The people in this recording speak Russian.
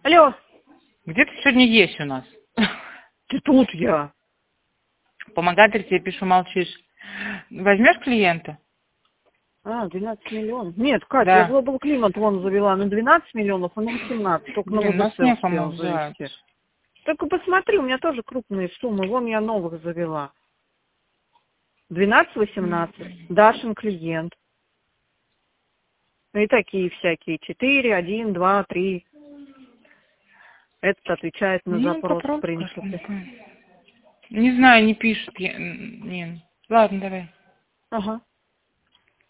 Алло, Где ты сегодня есть у нас? ты тут я. Помогатель, тебе пишу, молчишь. Возьмешь клиента? 12 миллионов. Нет, Катя, я Да. Global Климат вон завела на 12 миллионов, а на 18. Только на Блин, нас ВБЦ некому успела взять. завести. Только посмотри, у меня тоже крупные суммы. Вон я новых завела. 12-18. Дашин клиент. И такие всякие. 4, 1, 2, 3. Этот отвечает на Ну, запрос, в попробуй, принципе. как-нибудь. Не знаю, не пишет. Ладно, давай. Ага.